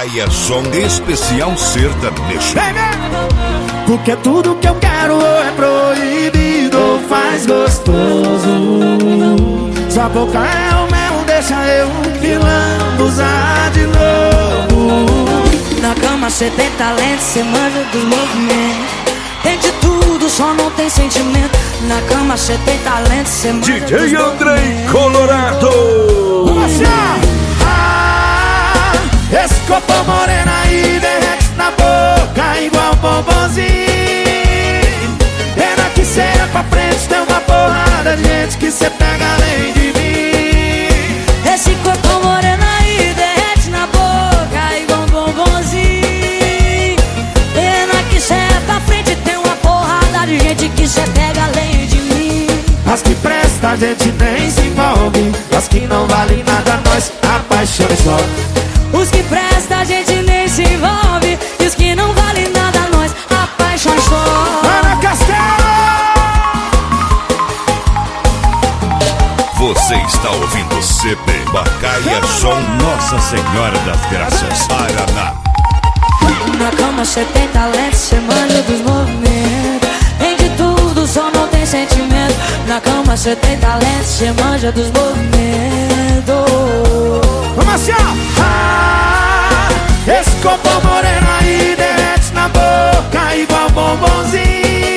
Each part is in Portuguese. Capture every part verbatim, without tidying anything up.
Bacaia Som Especial Sertanejo. Porque tudo que eu quero é proibido ou faz gostoso. Sua boca é o mel, deixa eu me usar de novo. Na cama cê tem talento, cê manja dos movimentos. Tem de tudo, só não tem sentimento. Na cama cê tem talento, cê manja D J dos Andrei Colorado. Vamos lá! Ah, esse corpo moreno aí derrete na boca igual bombonzinho. Pena que cê é pra frente, tem uma porrada de gente que cê pega além de mim. Esse corpo moreno aí derrete na boca igual bombonzinho. Pena que cê é pra frente, tem uma porrada de gente que cê pega além de mim. As que presta a gente nem se envolve, as que não valem nada nós apaixonamos só. Os que presta a gente nem se envolve, e os que não valem nada nós apaixonamos só. Ana Castelo! Você está ouvindo C P Bacaia Som Nossa Senhora das Graças, Paraná. Na cama cê tem talento, cê manja dos movimentos. Tem de tudo, só não tem sentimento. Na cama cê tem talento, cê manja dos movimentos. Vamos assim, ó! Ah, esse corpo moreno aí derrete na boca igual bombonzinho.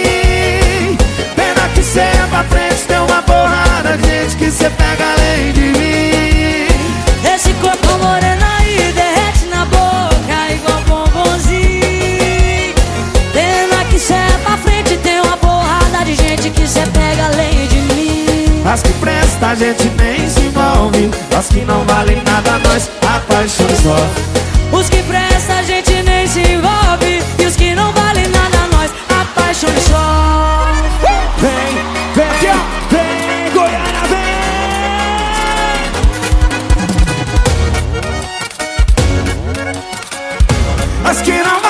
Pena que cê é pra frente, tem uma porrada de gente que cê pega além de mim. Esse corpo moreno aí derrete na boca igual bombonzinho. Pena que cê é pra frente, tem uma porrada de gente que cê pega além de mim. As que presta a gente nem se envolve, as que não valem nada nós apaixonamos só. Os que presta a gente nem se envolve, e os que não valem nada nós apaixonamos só. Vem, vem, aqui, ó, vem, Goiânia, vem. As que não